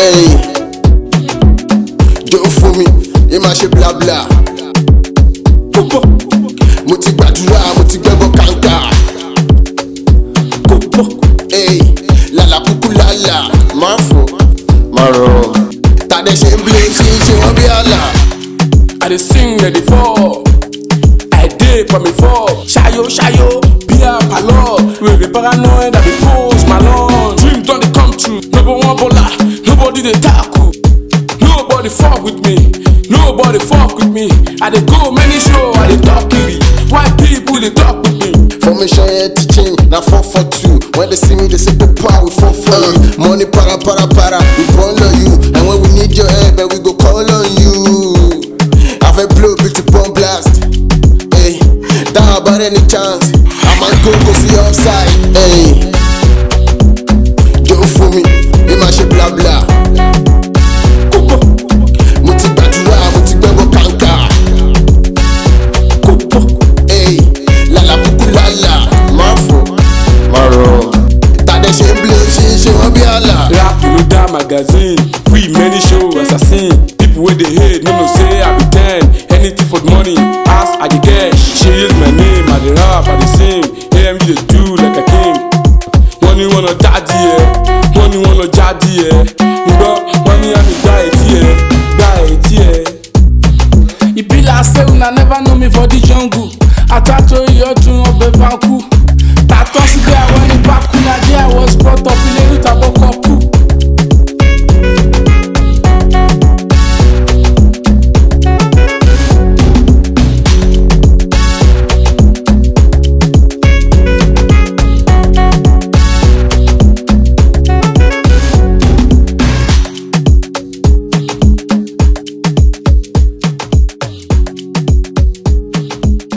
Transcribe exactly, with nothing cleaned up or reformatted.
Hey, do it for me, it might ṣe blah blah. Mo ti gbàdúrà, mo ti gbẹ́bọ̀ kàńkà. Hey, lala kuku lala, máa fò, máa rọ̀. Tàdé ṣe ń blé ṣe ń ṣe wọ́n bí àlà. I dey sing, I dey fall. I dey for me fall. Shayo, shayo, be a palo. We be paranoid, I dey post my lawn. Dream don dey come true. Number one baller, nobody dey tackle. Nobody fuck with me. Nobody fuck with me. I dey go many show, I dey talk kiri. Why people dey talk with me? Formation head to change, na four four two. When they see me, they say paper, we fall for you. Money para para para, we call on you. And when we need your help, then we go call on you. Have a blow, bitch, bomb blast. Hey, down about any chance. I might go go see outside. Hey, do it for me, it might ṣe blah blah. Mo ti gbàdúrà, mo ti gbẹ́bọ̀ kàńkà. Hey, lala kuku lala, máa fò, máa rọ̀. Tàdé ṣe ń blé ṣe ń ṣe wọ́n bí àlà. Rap no da magazine, free many show assassin. People wey dey hate no know say I be ten. Anything for the money, ask I dey get. She use my name, I dey rap, I dey sing. A M G dey do like a king. Wọ́n ní wọ́n lọ jáde ẹ̀, wọ́n ní wọ́n lọ jáde ẹ̀. Ngbọ́ wọ́n ní àmì gba etí ẹ̀, gba etí ẹ̀. E be like say una never know me for the jungle. Àtàtò ìyọ̀dún ọbẹ̀ bá kú.